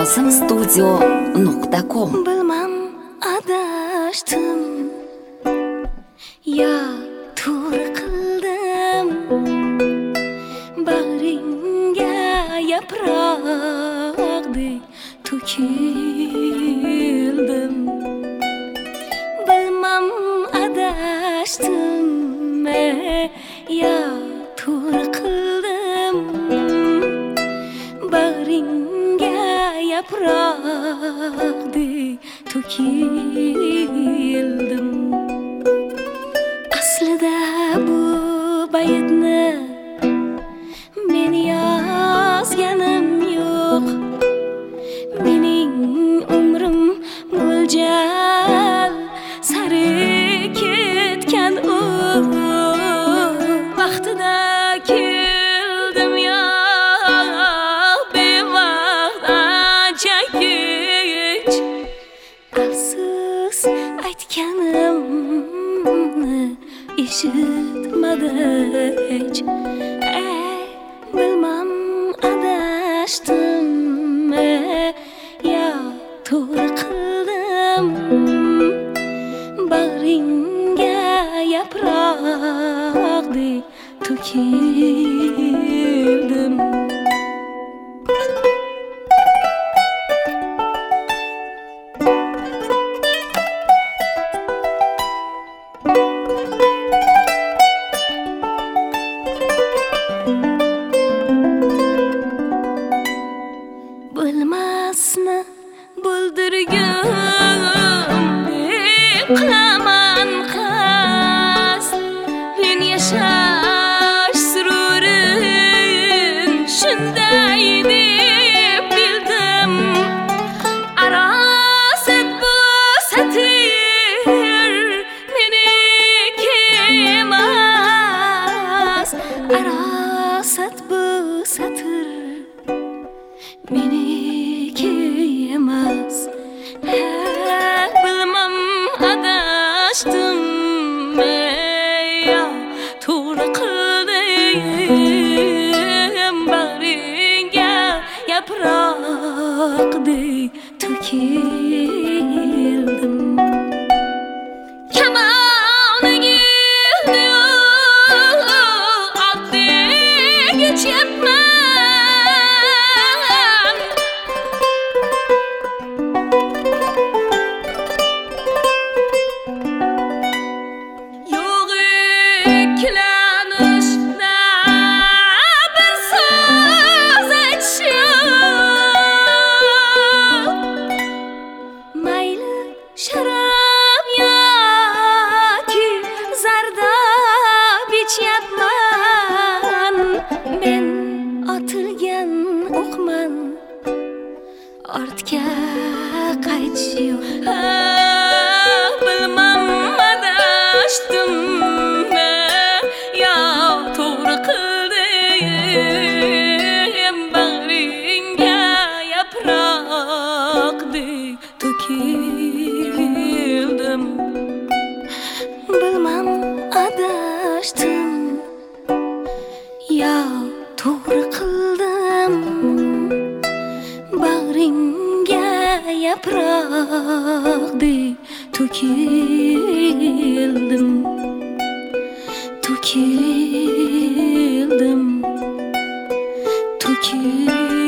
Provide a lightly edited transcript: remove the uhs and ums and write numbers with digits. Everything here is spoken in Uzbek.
asimstudio.com. Bilmam adashdim ya to'g'ri qildim, bag'ringga yaproqdek to'kildim. Bilmam adashdim ya to'g'ri qildim, bag'ringga yaproqdek to'kildim. Aslida bu baytni men yozganim yo'q. Mening umrim mo'ljal sari ketgan u. Vaqtida keldim ya bevaqt ancha kech. Afsus aytganimni eshitmadi hech. Bilmam adashdim ya to'g'ri qildim, bag'ringga yaproqdek to'kildim. Bilmasni bildirgandek qilaman qasd, men yashash sururin shunday deb bildim. Arosat bu satir meniki emas, arosat bu satir meniki emas. Bilmam adashdim ya to'g'ri qildim, bag'ringga yaproqdek to'kildim. Kamoniga otdek uchyapman, sharab yoki zardob ichyapman. Men otilgan o'qman, ortga qaytish yo'q. Bilmam adashdim ya to'g'ri qildim, bag'ringga yaproqdek to'kildim. Bilmam adashdim ya to'g'ri qildim, bag'ringga yaproqdek to'kildim. To'kildim, to'kildim.